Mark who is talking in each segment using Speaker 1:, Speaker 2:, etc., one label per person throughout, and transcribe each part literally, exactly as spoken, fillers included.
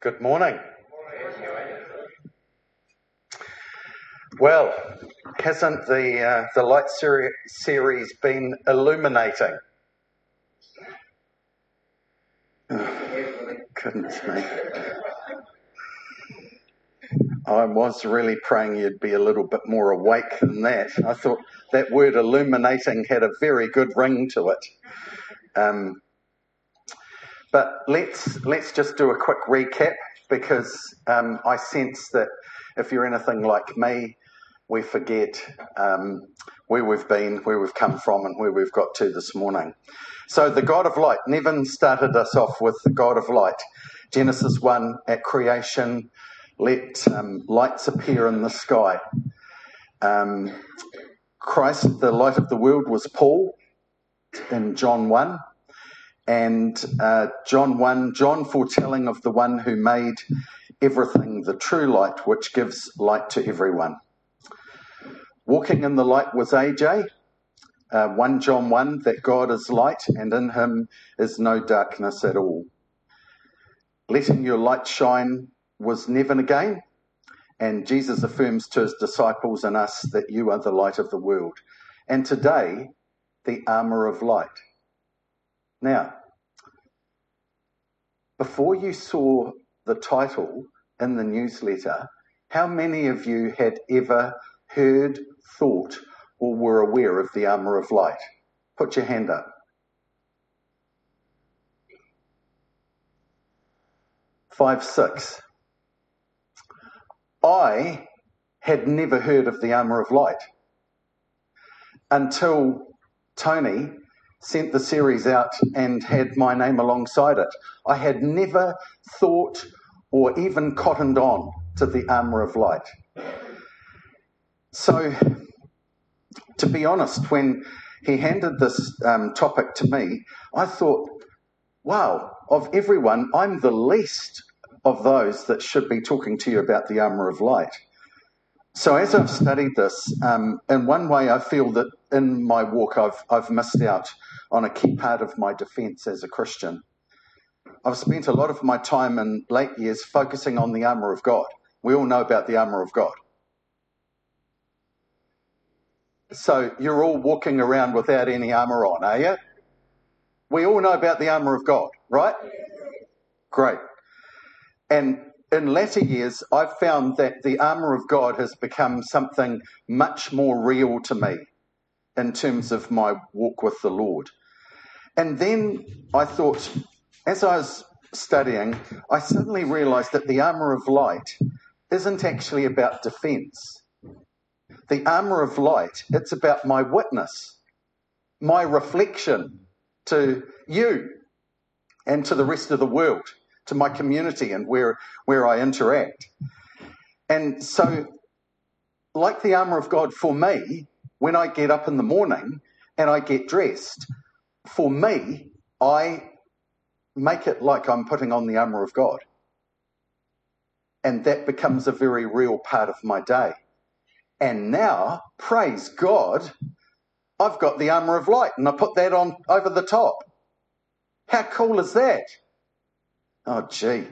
Speaker 1: Good morning. Well, hasn't the uh, the light seri- series been illuminating? Oh, goodness me. I was really praying you'd be a little bit more awake than that. I thought that word illuminating had a very good ring to it. Um, but let's let's just do a quick recap, because um, I sense that if you're anything like me, we forget um, where we've been, where we've come from, and where we've got to this morning. So the God of light, Nevin started us off with the God of light. Genesis one, at creation, let um, lights appear in the sky. Um, Christ, the light of the world, was Paul in John one. And uh, John one, John foretelling of the one who made everything, the true light, which gives light to everyone. Walking in the light was A J, uh, First John one, that God is light and in him is no darkness at all. Letting your light shine was Nevin again, and Jesus affirms to his disciples and us that you are the light of the world. And today, the armour of light. Now, before you saw the title in the newsletter, how many of you had ever heard, thought, or were aware of the armour of light? Put your hand up. Five, six. I had never heard of the armour of light until Tony sent the series out and had my name alongside it. I had never thought or even cottoned on to the armour of light. So, to be honest, when he handed this um, topic to me, I thought, wow, of everyone, I'm the least of those that should be talking to you about the armour of light. So as I've studied this, um, in one way I feel that in my walk I've, I've missed out on a key part of my defence as a Christian. I've spent a lot of my time in late years focusing on the armour of God. We all know about the armour of God. So you're all walking around without any armour on, are you? We all know about the armour of God, right? Great. And in latter years, I've found that the armour of God has become something much more real to me in terms of my walk with the Lord. And then I thought, as I was studying, I suddenly realised that the armour of light isn't actually about defence. The armour of light, it's about my witness, my reflection to you and to the rest of the world, to my community and where, where I interact. And so, like the armour of God for me, when I get up in the morning and I get dressed, for me, I make it like I'm putting on the armour of God. And that becomes a very real part of my day. And now, praise God, I've got the armour of light and I put that on over the top. How cool is that? Oh, gee.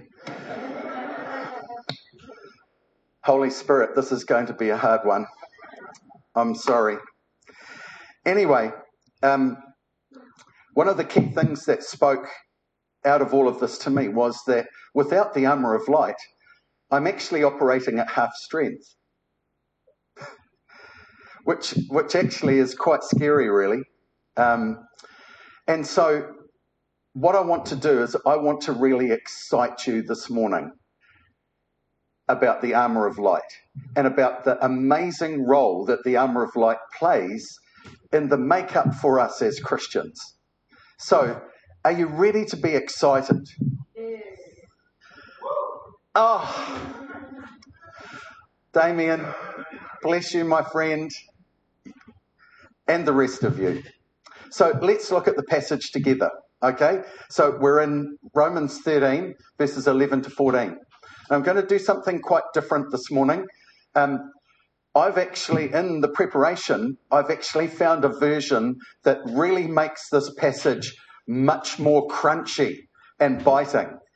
Speaker 1: Holy Spirit, this is going to be a hard one. I'm sorry. Anyway, um, one of the key things that spoke out of all of this to me was that without the armour of light, I'm actually operating at half strength, which which actually is quite scary, really. Um, and so what I want to do is I want to really excite you this morning about the armour of light and about the amazing role that the armour of light plays in the makeup for us as Christians. So, are you ready to be excited? Yes. Oh, Damien, bless you, my friend, and the rest of you. So let's look at the passage together, okay? So we're in Romans thirteen, verses eleven to fourteen. I'm going to do something quite different this morning. Um, I've actually, in the preparation, I've actually found a version that really makes this passage much more crunchy and biting.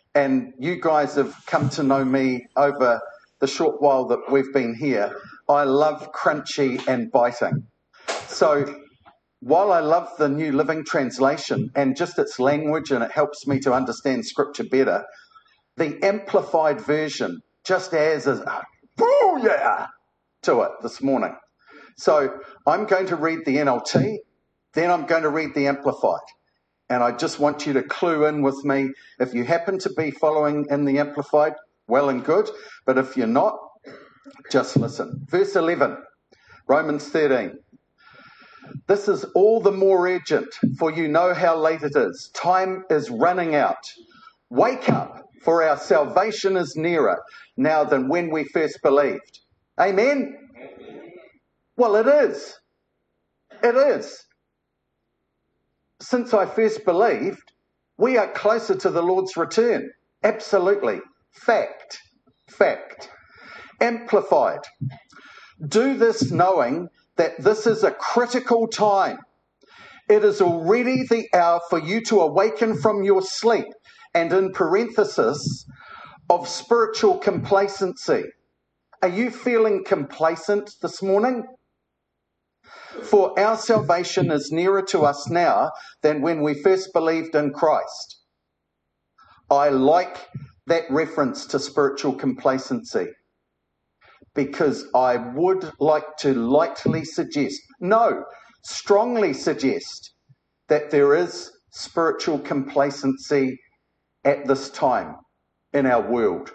Speaker 1: and you guys have come to know me over the short while that we've been here, I love crunchy and biting. So while I love the New Living Translation and just its language, and it helps me to understand Scripture better, the Amplified Version just adds a booyah to it this morning. So I'm going to read the N L T, then I'm going to read the Amplified. And I just want you to clue in with me. If you happen to be following in the Amplified, well and good. But if you're not, just listen. Verse eleven, Romans thirteen. This is all the more urgent, for you know how late it is. Time is running out. Wake up, for our salvation is nearer now than when we first believed. Amen? Well, it is. It is. Since I first believed, we are closer to the Lord's return. Absolutely. Fact. Fact. Amplified. Do this knowing that this is a critical time. It is already the hour for you to awaken from your sleep, and in parenthesis, of spiritual complacency. Are you feeling complacent this morning? For our salvation is nearer to us now than when we first believed in Christ. I like that reference to spiritual complacency, because I would like to lightly suggest, no, strongly suggest, that there is spiritual complacency at this time in our world.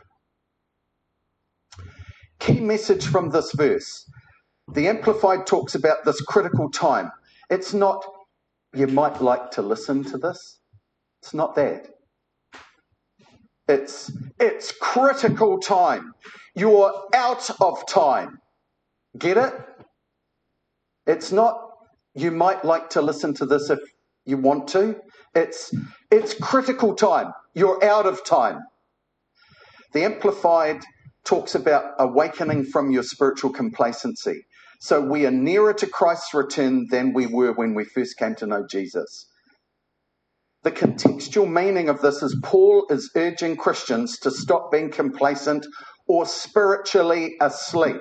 Speaker 1: Key message from this verse. The Amplified talks about this critical time. It's not, you might like to listen to this. It's not that. It's, it's critical time. You're out of time. Get it? It's not, you might like to listen to this if you want to. It's, it's critical time. You're out of time. The Amplified talks about awakening from your spiritual complacency. So we are nearer to Christ's return than we were when we first came to know Jesus. The contextual meaning of this is Paul is urging Christians to stop being complacent or spiritually asleep.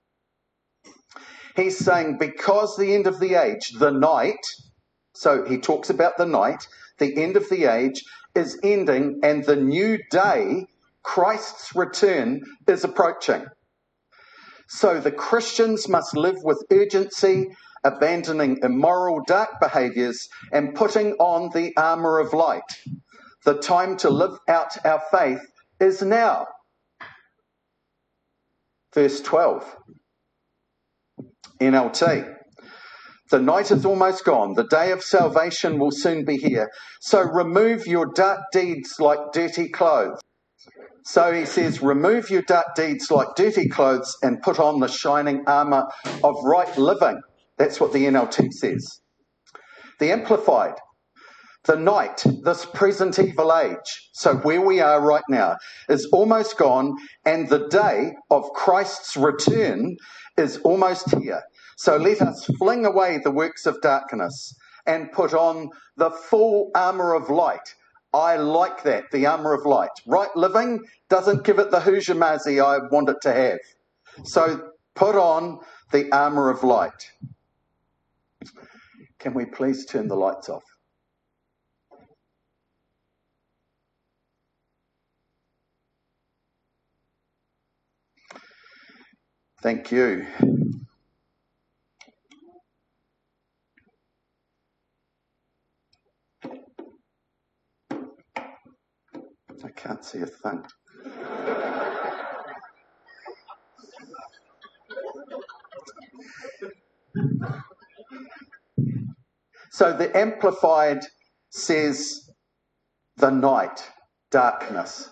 Speaker 1: He's saying because the end of the age, the night, so he talks about the night, the end of the age is ending and the new day, Christ's return, is approaching. So the Christians must live with urgency, abandoning immoral, dark behaviours and putting on the armour of light. The time to live out our faith is now. Verse twelve, N L T. The night is almost gone. The day of salvation will soon be here. So remove your dark deeds like dirty clothes. So he says, remove your dark deeds like dirty clothes and put on the shining armour of right living. That's what the N L T says. The Amplified. The night, this present evil age, so where we are right now, is almost gone, and the day of Christ's return is almost here. So let us fling away the works of darkness and put on the full armour of light. I like that, the armour of light. Right living doesn't give it the hujamazi I want it to have. So put on the armour of light. Can we please turn the lights off? Thank you. I can't see a thing. So the Amplified says the night, darkness.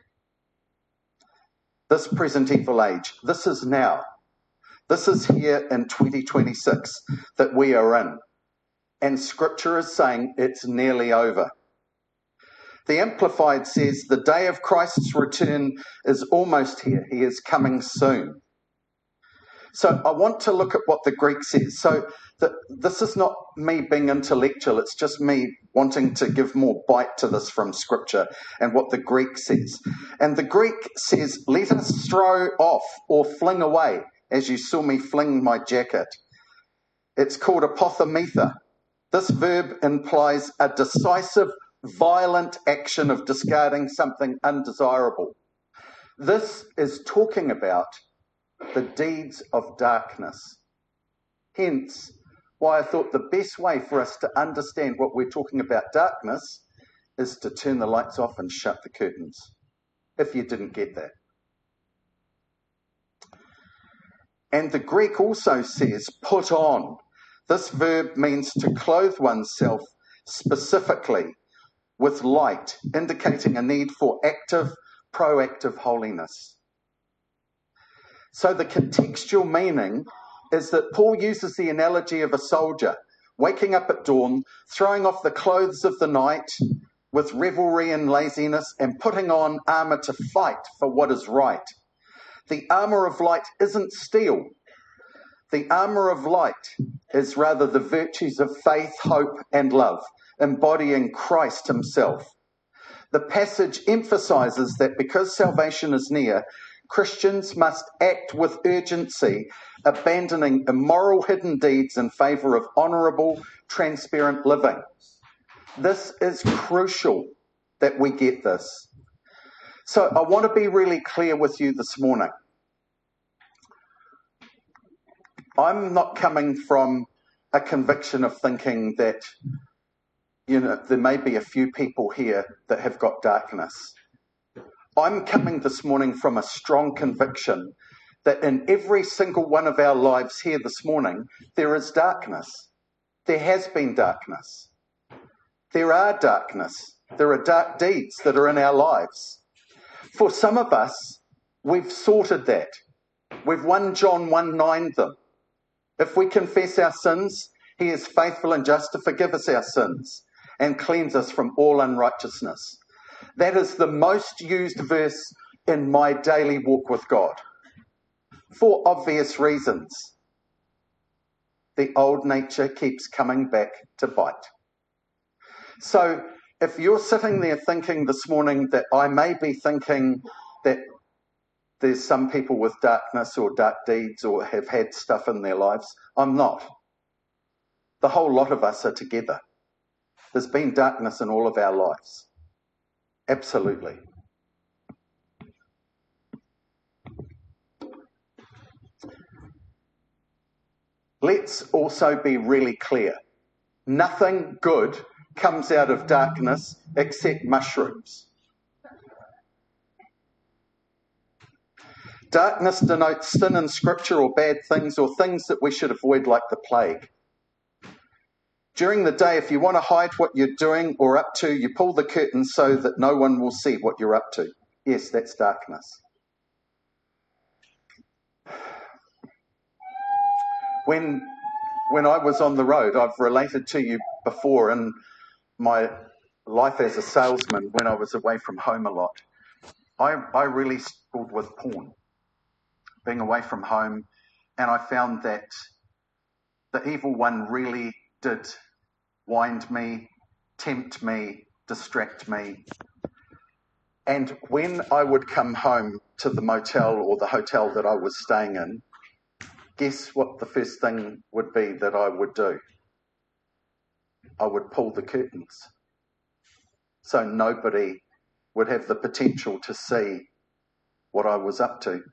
Speaker 1: This present evil age, this is now. This is here in twenty twenty-six that we are in. And Scripture is saying it's nearly over. The Amplified says the day of Christ's return is almost here. He is coming soon. So I want to look at what the Greek says. So the, this is not me being intellectual. It's just me wanting to give more bite to this from Scripture and what the Greek says. And the Greek says, let us throw off or fling away, as you saw me fling my jacket. It's called apothemetha. This verb implies a decisive, violent action of discarding something undesirable. This is talking about the deeds of darkness. Hence, why I thought the best way for us to understand what we're talking about darkness is to turn the lights off and shut the curtains, if you didn't get that. And the Greek also says put on. This verb means to clothe oneself specifically with light, indicating a need for active, proactive holiness. So the contextual meaning is that Paul uses the analogy of a soldier waking up at dawn, throwing off the clothes of the night with revelry and laziness, and putting on armour to fight for what is right. The armour of light isn't steel. The armour of light is rather the virtues of faith, hope, and love, embodying Christ himself. The passage emphasises that because salvation is near, Christians must act with urgency, abandoning immoral hidden deeds in favour of honourable, transparent living. This is crucial that we get this. So I want to be really clear with you this morning. I'm not coming from a conviction of thinking that, you know, there may be a few people here that have got darkness. I'm coming this morning from a strong conviction that in every single one of our lives here this morning, there is darkness. There has been darkness. There are darkness. There are dark deeds that are in our lives. For some of us, we've sorted that. We've First John one nine them. If we confess our sins, he is faithful and just to forgive us our sins and cleanse us from all unrighteousness. That is the most used verse in my daily walk with God, for obvious reasons. The old nature keeps coming back to bite. So if you're sitting there thinking this morning that I may be thinking that there's some people with darkness or dark deeds or have had stuff in their lives, I'm not. The whole lot of us are together. There's been darkness in all of our lives. Absolutely. Let's also be really clear. Nothing good comes out of darkness except mushrooms. Darkness denotes sin in Scripture or bad things or things that we should avoid like the plague. During the day, if you want to hide what you're doing or up to, you pull the curtain so that no one will see what you're up to. Yes, that's darkness. When, when I was on the road, I've related to you before in my life as a salesman when I was away from home a lot. I, I really struggled with porn, being away from home, and I found that the evil one really did wind me, tempt me, distract me. And when I would come home to the motel or the hotel that I was staying in, guess what the first thing would be that I would do? I would pull the curtains so nobody would have the potential to see what I was up to.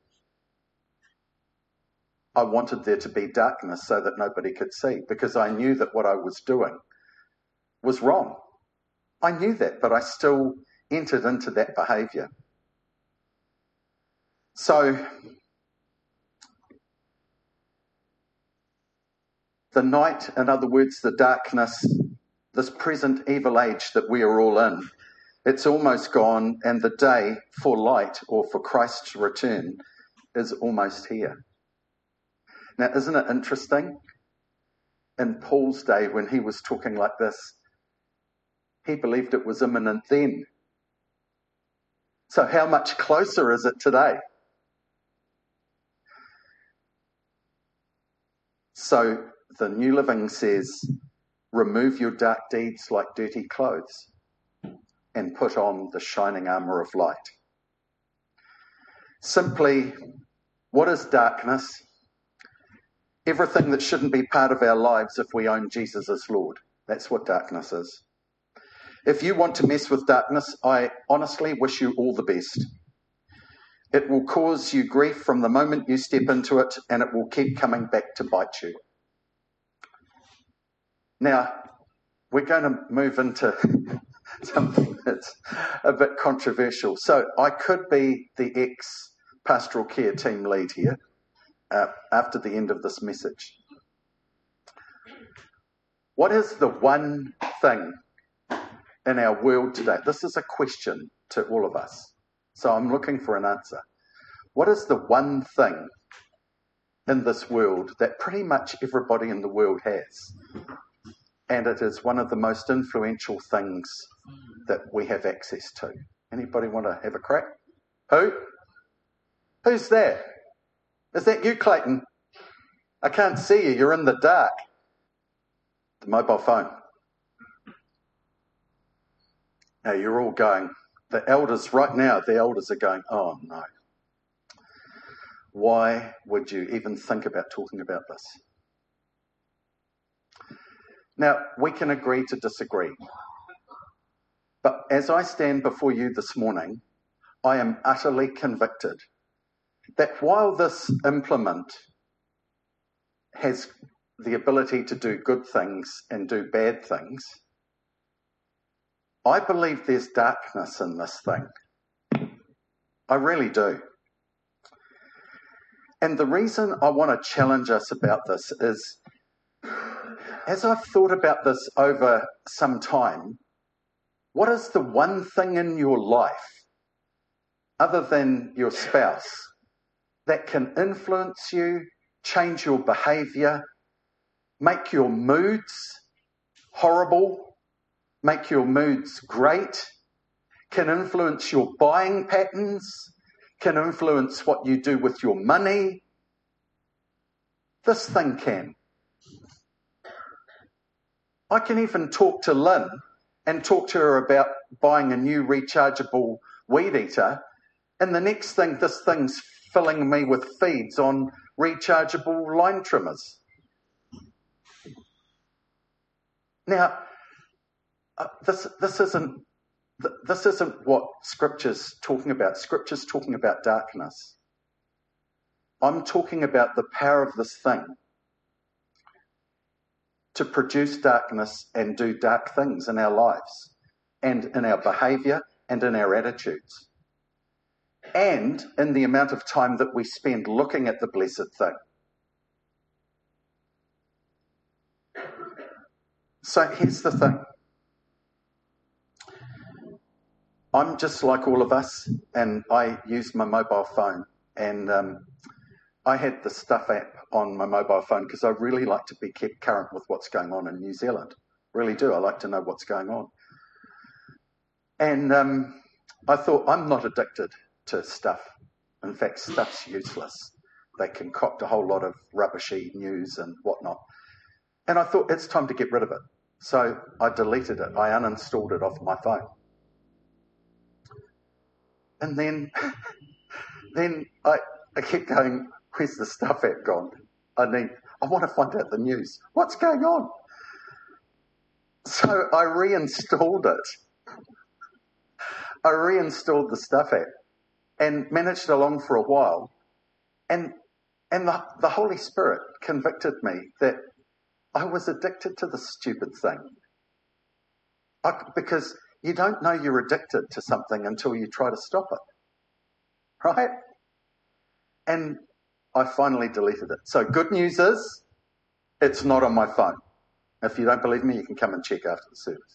Speaker 1: I wanted there to be darkness so that nobody could see, because I knew that what I was doing was wrong. I knew that, but I still entered into that behaviour. So the night, in other words, the darkness, this present evil age that we are all in, it's almost gone, and the day for light or for Christ's return is almost here. Now, isn't it interesting? In Paul's day, when he was talking like this, he believed it was imminent then. So how much closer is it today? So the New Living says, remove your dark deeds like dirty clothes and put on the shining armour of light. Simply, what is darkness? Everything that shouldn't be part of our lives if we own Jesus as Lord. That's what darkness is. If you want to mess with darkness, I honestly wish you all the best. It will cause you grief from the moment you step into it, and it will keep coming back to bite you. Now, we're going to move into something that's a bit controversial. So I could be the ex-pastoral care team lead here uh, after the end of this message. What is the one thing in our world today? This is a question to all of us. So I'm looking for an answer. What is the one thing in this world that pretty much everybody in the world has? And it is one of the most influential things that we have access to. Anybody want to have a crack? Who? Who's there? Is that you, Clayton? I can't see you. You're in the dark. The mobile phone. Now you're all going, the elders right now, the elders are going, oh no. Why would you even think about talking about this? Now, we can agree to disagree. But as I stand before you this morning, I am utterly convicted that while this implement has the ability to do good things and do bad things, I believe there's darkness in this thing. I really do. And the reason I want to challenge us about this is, as I've thought about this over some time, what is the one thing in your life, other than your spouse, that can influence you, change your behaviour, make your moods horrible, make your moods great, can influence your buying patterns, can influence what you do with your money? This thing can. I can even talk to Lynn and talk to her about buying a new rechargeable weed eater, and the next thing, this thing's filling me with feeds on rechargeable line trimmers. Now, uh, this this isn't this isn't what Scripture's talking about. Scripture's talking about darkness. I'm talking about the power of this thing to produce darkness and do dark things in our lives and in our behaviour and in our attitudes and in the amount of time that we spend looking at the blessed thing. So here's the thing. I'm just like all of us, and I use my mobile phone, and um, I had the Stuff app on my mobile phone because I really like to be kept current with what's going on in New Zealand. Really do. I like to know what's going on. And um, I thought, I'm not addicted to stuff. In fact, stuff's useless. They concoct a whole lot of rubbishy news and whatnot. And I thought, it's time to get rid of it. So I deleted it. I uninstalled it off my phone. And then, then I, I kept going, where's the Stuff app gone? I need, I want to find out the news. What's going on? So I reinstalled it. I reinstalled the Stuff app and managed along for a while. And and the, the Holy Spirit convicted me that I was addicted to this stupid thing. I, because you don't know you're addicted to something until you try to stop it. Right? And I finally deleted it. So good news is, it's not on my phone. If you don't believe me, you can come and check after the service.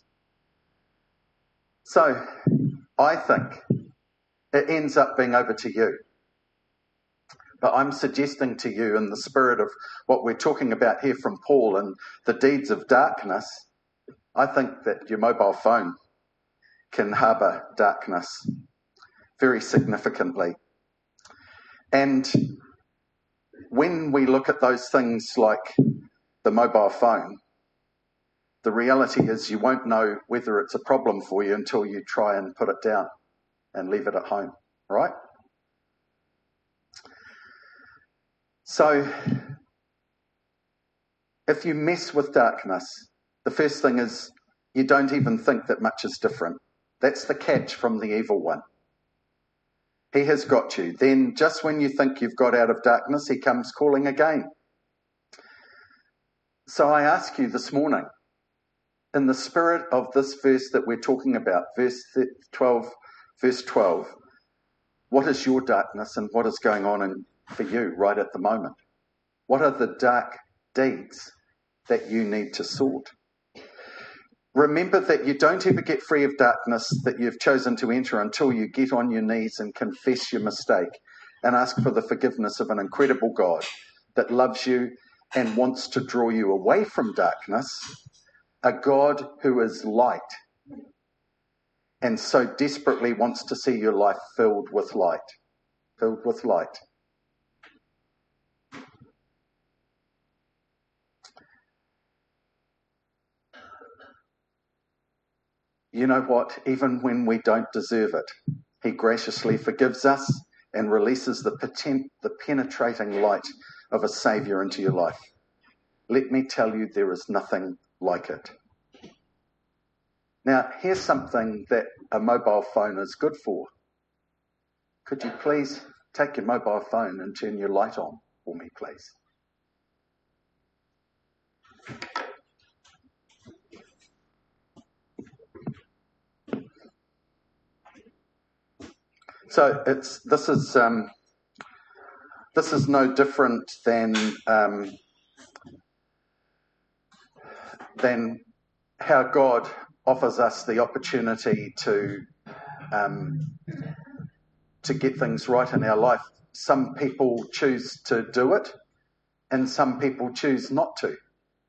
Speaker 1: So I think it ends up being over to you. But I'm suggesting to you, in the spirit of what we're talking about here from Paul and the deeds of darkness, I think that your mobile phone can harbour darkness very significantly. And when we look at those things like the mobile phone, the reality is you won't know whether it's a problem for you until you try and put it down and leave it at home, right? So if you mess with darkness, the first thing is you don't even think that much is different. That's the catch from the evil one. He has got you. Then just when you think you've got out of darkness, he comes calling again. So I ask you this morning, in the spirit of this verse that we're talking about, verse twelve, verse twelve, what is your darkness and what is going on in, for you right at the moment? What are the dark deeds that you need to sort? Remember that you don't ever get free of darkness that you've chosen to enter until you get on your knees and confess your mistake and ask for the forgiveness of an incredible God that loves you and wants to draw you away from darkness, a God who is light and so desperately wants to see your life filled with light, filled with light. You know what? Even when we don't deserve it, he graciously forgives us and releases the, potent, the penetrating light of a Saviour into your life. Let me tell you, there is nothing like it. Now, here's something that a mobile phone is good for. Could you please take your mobile phone and turn your light on for me, please? So it's this is um, this is no different than um, than how God offers us the opportunity to um, to get things right in our life. Some people choose to do it, and some people choose not to.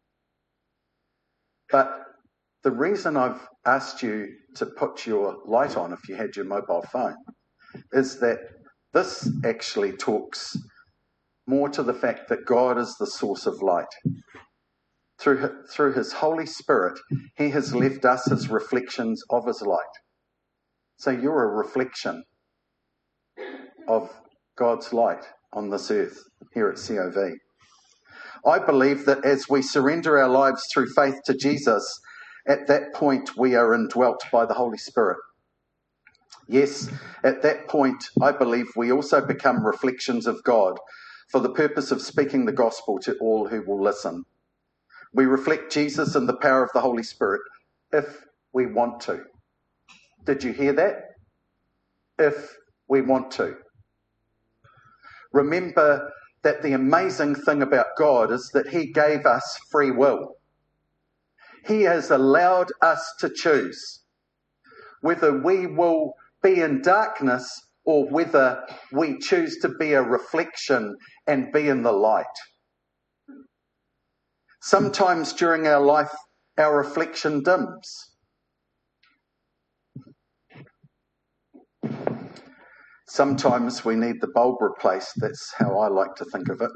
Speaker 1: But the reason I've asked you to put your light on if you had your mobile phone is that this actually talks more to the fact that God is the source of light. Through, through his Holy Spirit, he has left us as reflections of his light. So you're a reflection of God's light on this earth here at C O V. I believe that as we surrender our lives through faith to Jesus, at that point we are indwelt by the Holy Spirit. Yes, at that point, I believe we also become reflections of God for the purpose of speaking the gospel to all who will listen. We reflect Jesus in the power of the Holy Spirit if we want to. Did you hear that? If we want to. Remember that the amazing thing about God is that he gave us free will. He has allowed us to choose whether we will be in darkness or whether we choose to be a reflection and be in the light. Sometimes during our life, our reflection dims. Sometimes we need the bulb replaced. That's how I like to think of it.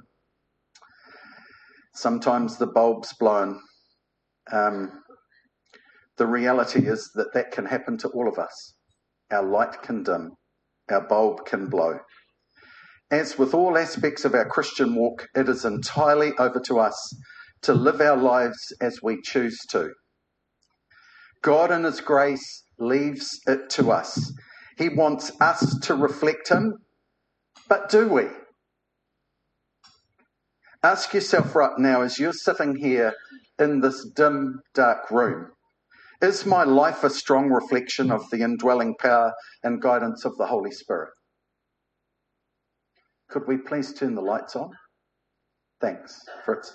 Speaker 1: Sometimes the bulb's blown. Um, the reality is that that can happen to all of us. Our light can dim. Our bulb can blow. As with all aspects of our Christian walk, it is entirely over to us to live our lives as we choose to. God in his grace leaves it to us. He wants us to reflect him, but do we? Ask yourself right now, as you're sitting here in this dim, dark room, is my life a strong reflection of the indwelling power and guidance of the Holy Spirit? Could we please turn the lights on? Thanks, Fritz.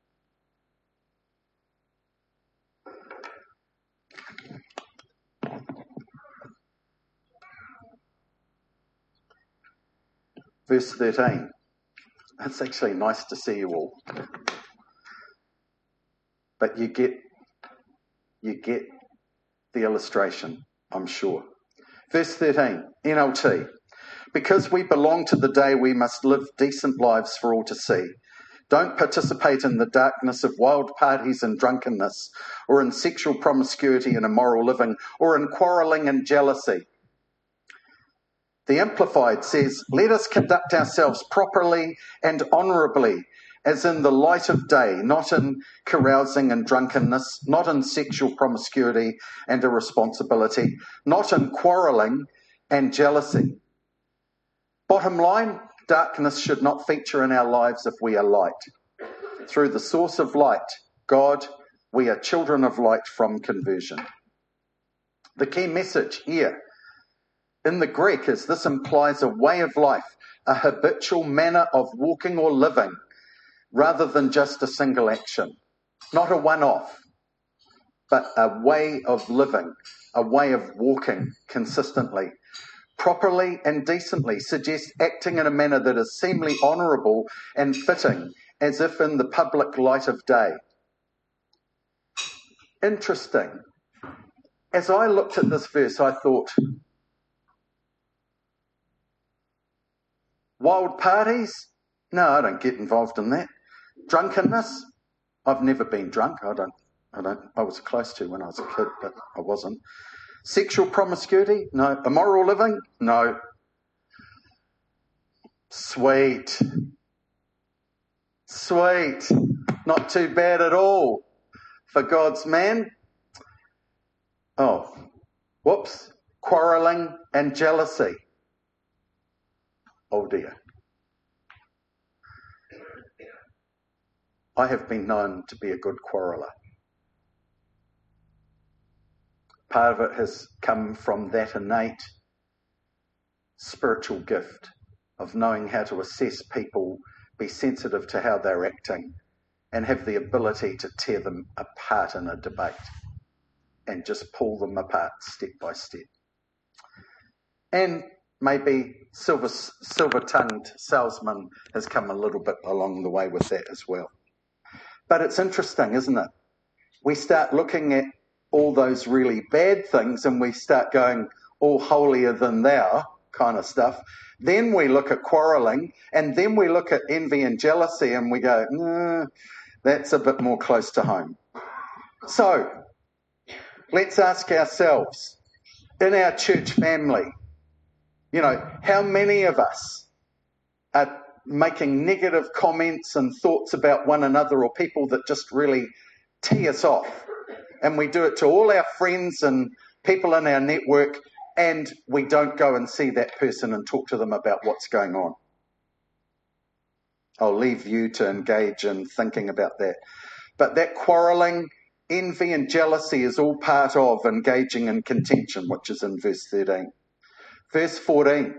Speaker 1: Verse thirteen. It's actually nice to see you all. But you get you get the illustration, I'm sure. Verse thirteen, N L T. Because we belong to the day, we must live decent lives for all to see. Don't participate in the darkness of wild parties and drunkenness, or in sexual promiscuity and immoral living, or in quarrelling and jealousy. The Amplified says, let us conduct ourselves properly and honourably, as in the light of day, not in carousing and drunkenness, not in sexual promiscuity and irresponsibility, not in quarrelling and jealousy. Bottom line, darkness should not feature in our lives if we are light. Through the source of light, God, we are children of light from conversion. The key message here in the Greek is this implies a way of life, a habitual manner of walking or living, rather than just a single action. Not a one-off, but a way of living, a way of walking consistently. Properly and decently suggests acting in a manner that is seemingly honourable and fitting, as if in the public light of day. Interesting. As I looked at this verse, I thought, wild parties? No, I don't get involved in that. Drunkenness? I've never been drunk. I don't, I don't, I was close to when I was a kid, but I wasn't. Sexual promiscuity? No. Immoral living? No. Sweet. Sweet. Not too bad at all for God's man. Oh, whoops. Quarrelling and jealousy. Oh dear. I have been known to be a good quarreller. Part of it has come from that innate spiritual gift of knowing how to assess people, be sensitive to how they're acting, and have the ability to tear them apart in a debate and just pull them apart step by step. And maybe silver, silver-tongued salesman has come a little bit along the way with that as well. But it's interesting, isn't it? We start looking at all those really bad things and we start going all holier than thou kind of stuff. Then we look at quarrelling, and then we look at envy and jealousy and we go, nah, that's a bit more close to home. So let's ask ourselves, in our church family, you know, how many of us are making negative comments and thoughts about one another, or people that just really tee us off? And we do it to all our friends and people in our network, and we don't go and see that person and talk to them about what's going on. I'll leave you to engage in thinking about that. But that quarrelling, envy and jealousy is all part of engaging in contention, which is in verse thirteen. Verse fourteen.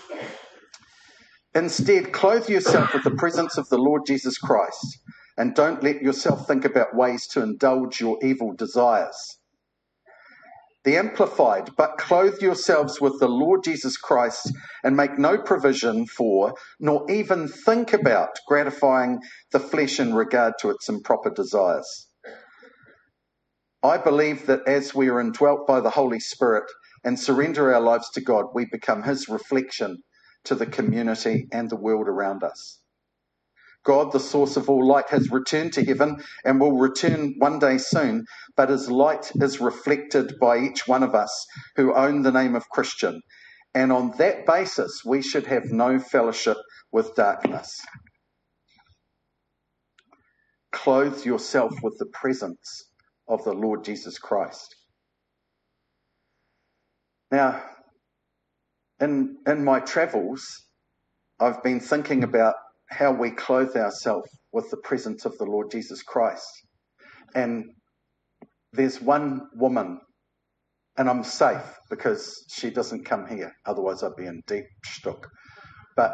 Speaker 1: Instead, clothe yourself with the presence of the Lord Jesus Christ, and don't let yourself think about ways to indulge your evil desires. The Amplified, but clothe yourselves with the Lord Jesus Christ and make no provision for, nor even think about gratifying the flesh in regard to its improper desires. I believe that as we are indwelt by the Holy Spirit and surrender our lives to God, we become His reflection to the community and the world around us. God, the source of all light, has returned to heaven and will return one day soon, but His light is reflected by each one of us who own the name of Christian. And on that basis, we should have no fellowship with darkness. Clothe yourself with the presence of the Lord Jesus Christ. Now, in, in my travels, I've been thinking about how we clothe ourselves with the presence of the Lord Jesus Christ. And there's one woman, and I'm safe because she doesn't come here, otherwise I'd be in deep shtuck. But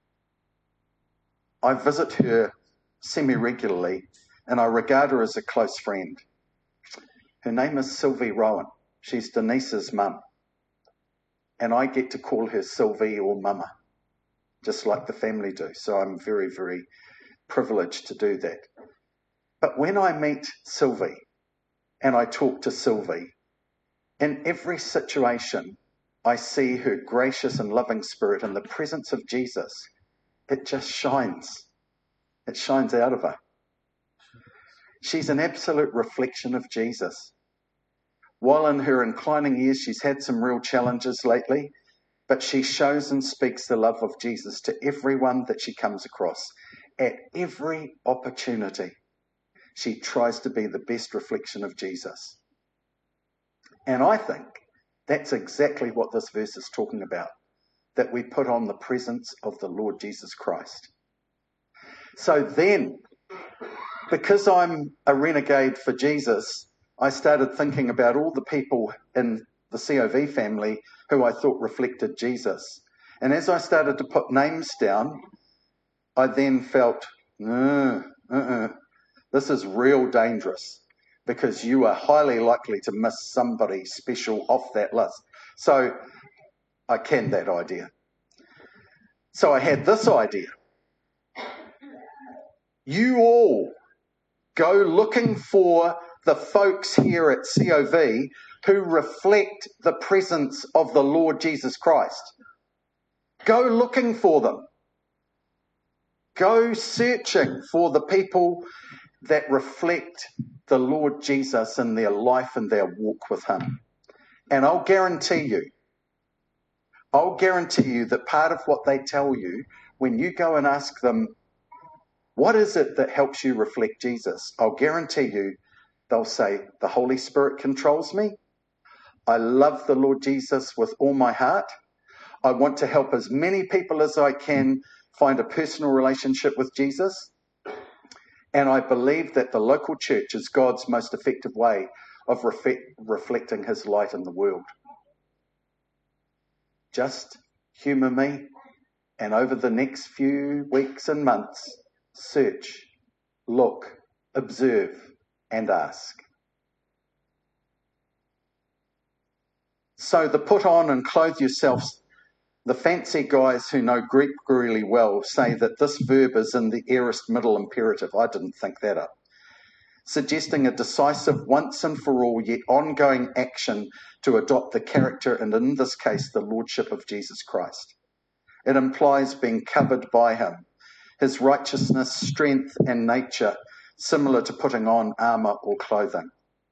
Speaker 1: I visit her semi-regularly, and I regard her as a close friend. Her name is Sylvie Rowan. She's Denise's mum. And I get to call her Sylvie or Mama, just like the family do. So I'm very, very privileged to do that. But when I meet Sylvie and I talk to Sylvie, in every situation, I see her gracious and loving spirit in the presence of Jesus. It just shines. It shines out of her. She's an absolute reflection of Jesus. While in her inclining years, she's had some real challenges lately, but she shows and speaks the love of Jesus to everyone that she comes across. At every opportunity, she tries to be the best reflection of Jesus. And I think that's exactly what this verse is talking about, that we put on the presence of the Lord Jesus Christ. So then, because I'm a renegade for Jesus, I started thinking about all the people in the C O V family who I thought reflected Jesus. And as I started to put names down, I then felt, no, uh-uh, this is real dangerous, because you are highly likely to miss somebody special off that list. So I canned that idea. So I had this idea. You all go looking for the folks here at C O V who reflect the presence of the Lord Jesus Christ. Go looking for them. Go searching for the people that reflect the Lord Jesus in their life and their walk with him. And I'll guarantee you, I'll guarantee you that part of what they tell you when you go and ask them, what is it that helps you reflect Jesus? I'll guarantee you they'll say, the Holy Spirit controls me. I love the Lord Jesus with all my heart. I want to help as many people as I can find a personal relationship with Jesus. And I believe that the local church is God's most effective way of reflect, reflecting his light in the world. Just humour me, and over the next few weeks and months, search, look, observe, and ask. So the put on and clothe yourselves, the fancy guys who know Greek really well say that this verb is in the aorist middle imperative. I didn't think that up. Suggesting a decisive, once and for all, yet ongoing action to adopt the character and, in this case, the lordship of Jesus Christ. It implies being covered by him, his righteousness, strength, and nature, similar to putting on armour or clothing.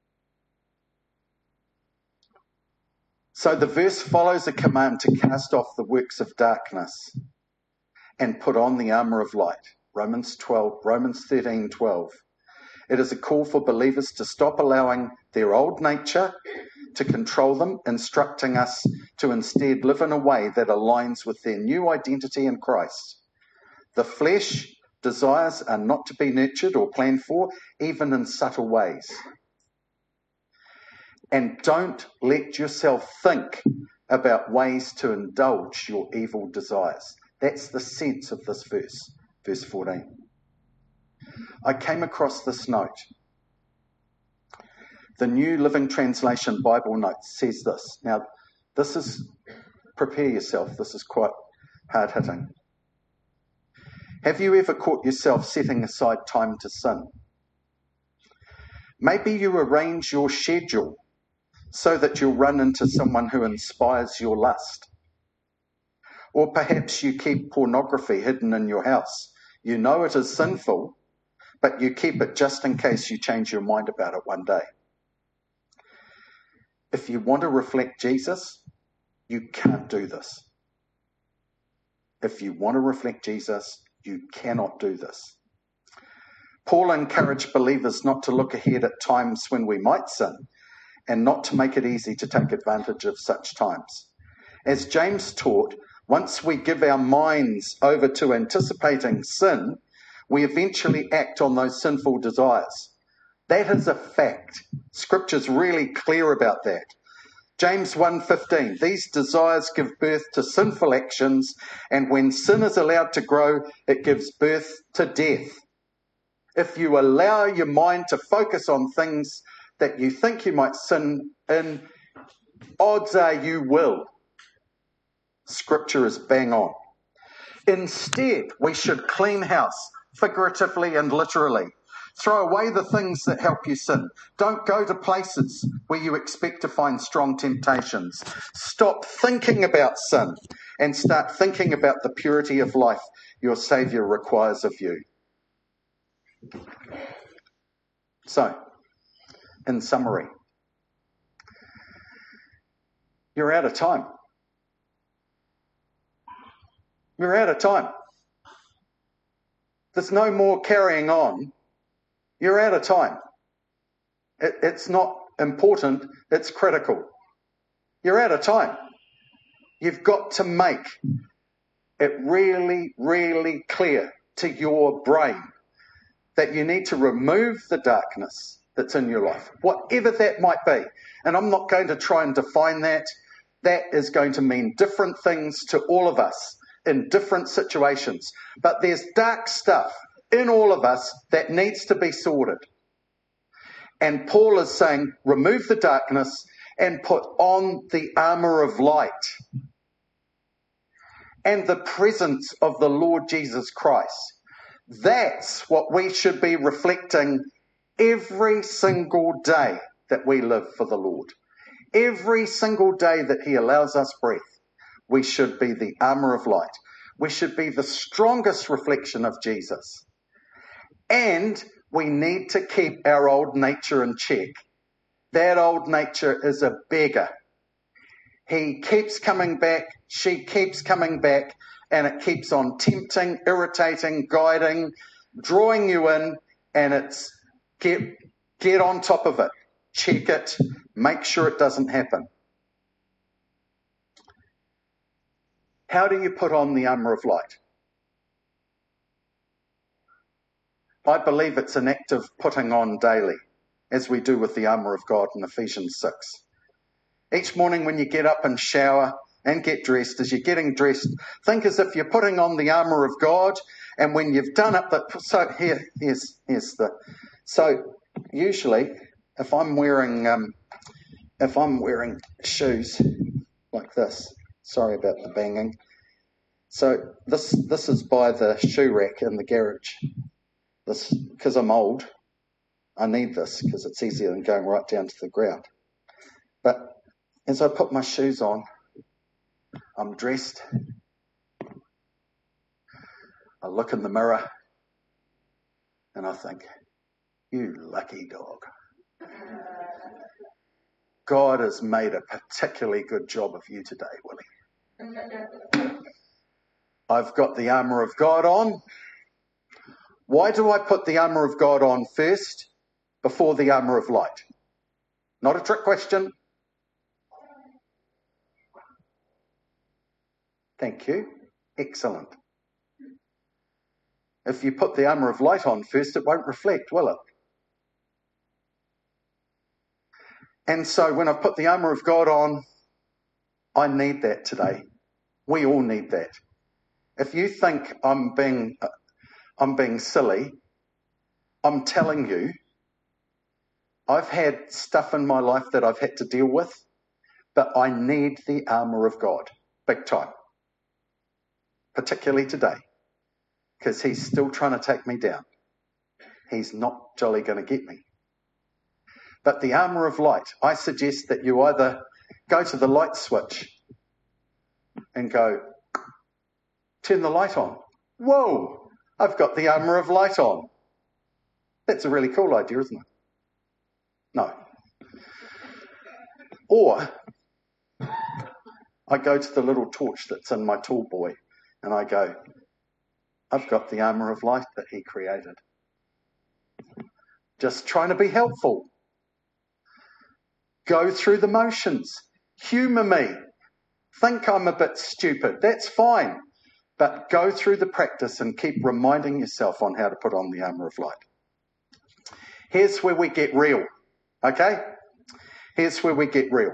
Speaker 1: So the verse follows a command to cast off the works of darkness and put on the armour of light. Romans twelve, Romans thirteen twelve. It is a call for believers to stop allowing their old nature to control them, instructing us to instead live in a way that aligns with their new identity in Christ. The flesh desires are not to be nurtured or planned for, even in subtle ways. And don't let yourself think about ways to indulge your evil desires. That's the sense of this verse, verse fourteen. I came across this note. The New Living Translation Bible note says this. Now, this is, prepare yourself, this is quite hard-hitting. Have you ever caught yourself setting aside time to sin? Maybe you arrange your schedule so that you'll run into someone who inspires your lust. Or perhaps you keep pornography hidden in your house. You know it is sinful, but you keep it just in case you change your mind about it one day. If you want to reflect Jesus, you can't do this. If you want to reflect Jesus, you cannot do this. Paul encouraged believers not to look ahead at times when we might sin, and not to make it easy to take advantage of such times. As James taught, once we give our minds over to anticipating sin, we eventually act on those sinful desires. That is a fact. Scripture's really clear about that. James one fifteen, these desires give birth to sinful actions, and when sin is allowed to grow, it gives birth to death. If you allow your mind to focus on things that you think you might sin in, odds are you will. Scripture is bang on. Instead, we should clean house, figuratively and literally. Throw away the things that help you sin. Don't go to places where you expect to find strong temptations. Stop thinking about sin and start thinking about the purity of life your Saviour requires of you. So, in summary, you're out of time. You're out of time. There's no more carrying on. You're out of time. It, it's not important, it's critical. You're out of time. You've got to make it really, really clear to your brain that you need to remove the darkness that's in your life, whatever that might be. And I'm not going to try and define that. That is going to mean different things to all of us in different situations. But there's dark stuff in all of us that needs to be sorted. And Paul is saying, remove the darkness and put on the armour of light and the presence of the Lord Jesus Christ. That's what we should be reflecting every single day that we live for the Lord. Every single day that he allows us breath, we should be the armour of light. We should be the strongest reflection of Jesus. And we need to keep our old nature in check. That old nature is a beggar. He keeps coming back, she keeps coming back, and it keeps on tempting, irritating, guiding, drawing you in, and it's get, get on top of it. Check it. Make sure it doesn't happen. How do you put on the armour of light? I believe it's an act of putting on daily, as we do with the armour of God in Ephesians six. Each morning when you get up and shower and get dressed, as you're getting dressed, think as if you're putting on the armour of God, and when you've done it, the, so here, here's, here's the, so usually if I'm wearing, um, if I'm wearing shoes like this, sorry about the banging, so this this is by the shoe rack in the garage. This, because I'm old, I need this because it's easier than going right down to the ground. But as I put my shoes on, I'm dressed. I look in the mirror and I think, you lucky dog. God has made a particularly good job of you today, Willie. I've got the armour of God on. Why do I put the armour of God on first before the armour of light? Not a trick question. Thank you. Excellent. If you put the armour of light on first, it won't reflect, will it? And so when I put the armour of God on, I need that today. We all need that. If you think I'm being, I'm being silly, I'm telling you, I've had stuff in my life that I've had to deal with, but I need the armour of God, big time. Particularly today, because he's still trying to take me down. He's not jolly going to get me. But the armour of light, I suggest that you either go to the light switch and go, turn the light on. Whoa, I've got the armour of light on. That's a really cool idea, isn't it? No. Or I go to the little torch that's in my tool boy and I go, I've got the armour of light that he created. Just trying to be helpful. Go through the motions. Humour me. Think I'm a bit stupid. That's fine. But go through the practice and keep reminding yourself on how to put on the armour of light. Here's where we get real. Okay? Here's where we get real.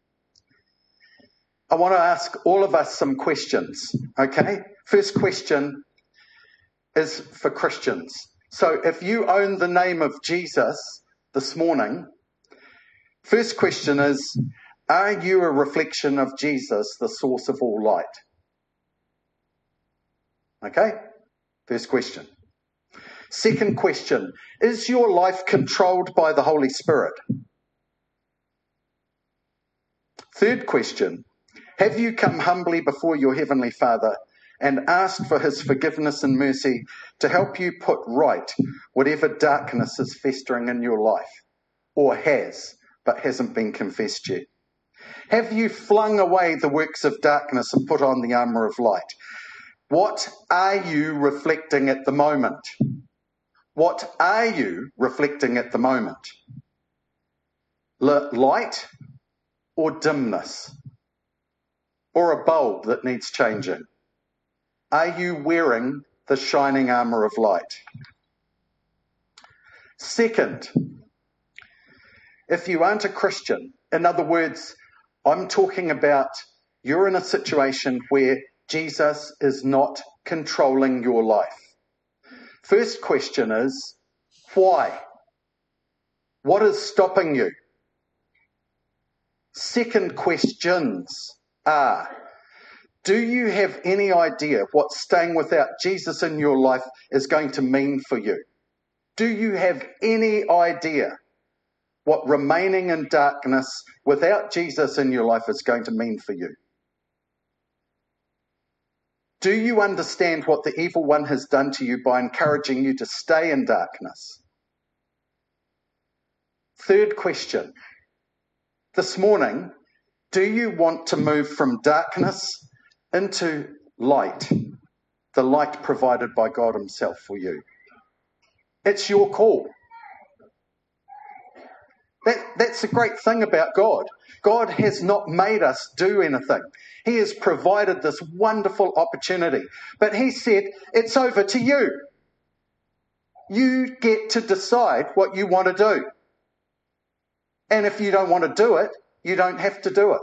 Speaker 1: I want to ask all of us some questions. Okay? First question is for Christians. So if you own the name of Jesus this morning, first question is, are you a reflection of Jesus, the source of all light? Okay? First question. Second question, is your life controlled by the Holy Spirit? Third question, have you come humbly before your Heavenly Father and asked for his forgiveness and mercy to help you put right whatever darkness is festering in your life, or has, but hasn't been confessed yet? Have you flung away the works of darkness and put on the armour of light? What are you reflecting at the moment? What are you reflecting at the moment? Light or dimness? Or a bulb that needs changing? Are you wearing the shining armour of light? Second, if you aren't a Christian, in other words, I'm talking about you're in a situation where Jesus is not controlling your life. First question is, why? What is stopping you? Second questions are, do you have any idea what staying without Jesus in your life is going to mean for you? Do you have any idea what remaining in darkness without Jesus in your life is going to mean for you? Do you understand what the evil one has done to you by encouraging you to stay in darkness? Third question. This morning, do you want to move from darkness into light, the light provided by God himself for you? It's your call. That, that's the great thing about God. God has not made us do anything. He has provided this wonderful opportunity. But he said, it's over to you. You get to decide what you want to do. And if you don't want to do it, you don't have to do it.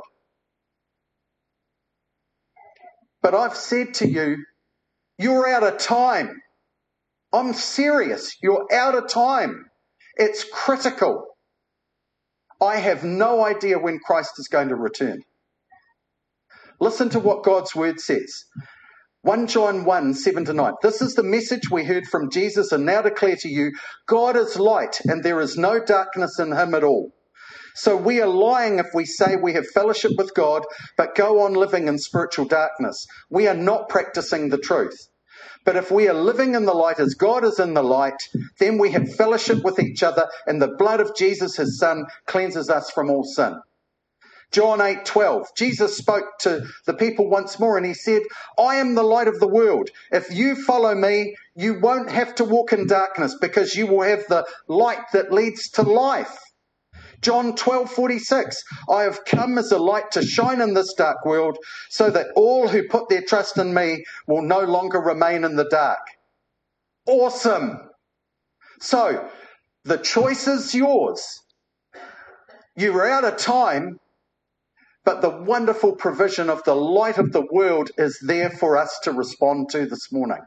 Speaker 1: But I've said to you, you're out of time. I'm serious. You're out of time. It's critical. I have no idea when Christ is going to return. Listen to what God's word says. First John one, seven to nine. This is the message we heard from Jesus and now declare to you, God is light and there is no darkness in him at all. So we are lying if we say we have fellowship with God, but go on living in spiritual darkness. We are not practicing the truth. But if we are living in the light as God is in the light, then we have fellowship with each other, and the blood of Jesus, his Son, cleanses us from all sin. John eight twelve, Jesus spoke to the people once more and he said, I am the light of the world. If you follow me, you won't have to walk in darkness because you will have the light that leads to life. John twelve forty-six, I have come as a light to shine in this dark world so that all who put their trust in me will no longer remain in the dark. Awesome. So, the choice is yours. You are out of time, but the wonderful provision of the light of the world is there for us to respond to this morning.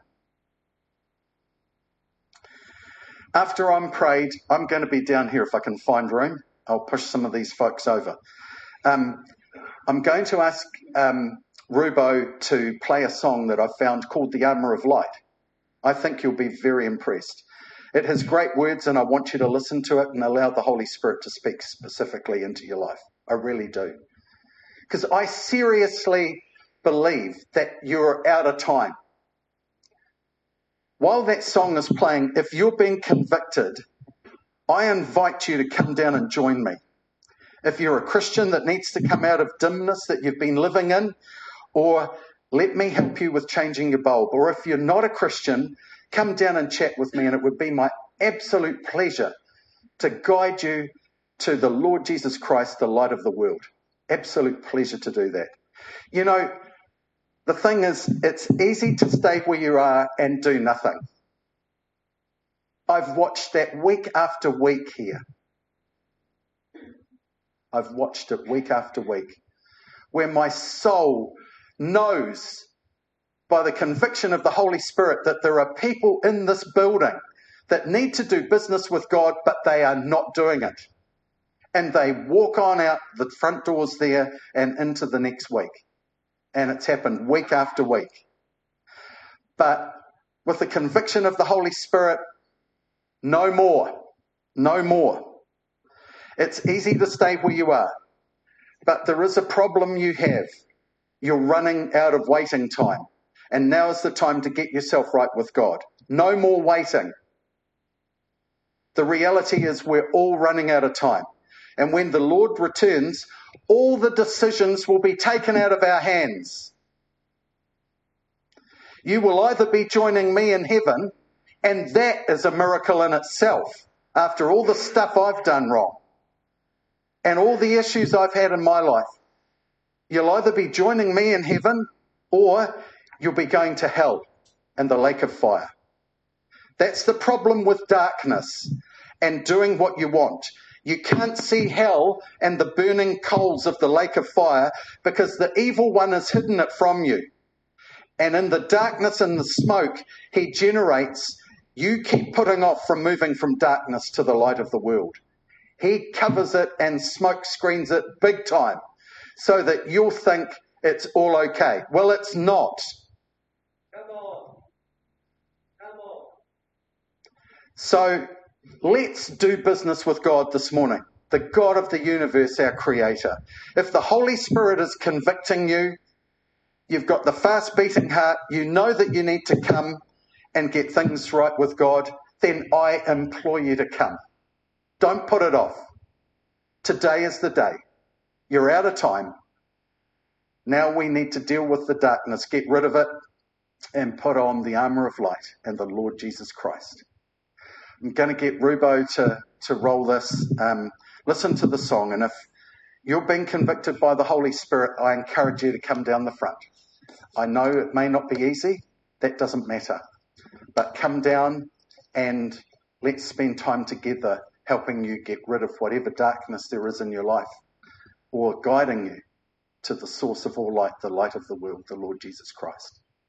Speaker 1: After I'm prayed, I'm going to be down here if I can find room. I'll push some of these folks over. Um, I'm going to ask um, Rubo to play a song that I've found called The Armour of Light. I think you'll be very impressed. It has great words and I want you to listen to it and allow the Holy Spirit to speak specifically into your life. I really do. Because I seriously believe that you're out of time. While that song is playing, if you're being convicted, I invite you to come down and join me. If you're a Christian that needs to come out of dimness that you've been living in, or let me help you with changing your bulb, or if you're not a Christian, come down and chat with me and it would be my absolute pleasure to guide you to the Lord Jesus Christ, the light of the world. Absolute pleasure to do that. You know, the thing is, it's easy to stay where you are and do nothing. I've watched that week after week here. I've watched it week after week, where my soul knows by the conviction of the Holy Spirit that there are people in this building that need to do business with God, but they are not doing it. And they walk on out the front doors there and into the next week. And it's happened week after week. But with the conviction of the Holy Spirit, No more. No more. It's easy to stay where you are, but there is a problem you have. You're running out of waiting time, and now is the time to get yourself right with God. No more waiting. The reality is we're all running out of time, and when the Lord returns, all the decisions will be taken out of our hands. You will either be joining me in heaven, and that is a miracle in itself, after all the stuff I've done wrong and all the issues I've had in my life. You'll either be joining me in heaven, or you'll be going to hell and the lake of fire. That's the problem with darkness and doing what you want. You can't see hell and the burning coals of the lake of fire because the evil one has hidden it from you. And in the darkness and the smoke he generates, you keep putting off from moving from darkness to the light of the world. He covers it and smoke screens it big time so that you'll think it's all okay. Well, it's not.
Speaker 2: Come on. Come on.
Speaker 1: So let's do business with God this morning, the God of the universe, our creator. If the Holy Spirit is convicting you, you've got the fast beating heart, you know that you need to come and get things right with God, then I implore you to come. Don't put it off. Today is the day. You're out of time. Now we need to deal with the darkness, get rid of it, and put on the armour of light and the Lord Jesus Christ. I'm going to get Rubo to, to roll this. Um, listen to the song, and if you're being convicted by the Holy Spirit, I encourage you to come down the front. I know it may not be easy. That doesn't matter. But come down and let's spend time together helping you get rid of whatever darkness there is in your life, or guiding you to the source of all light, the light of the world, the Lord Jesus Christ.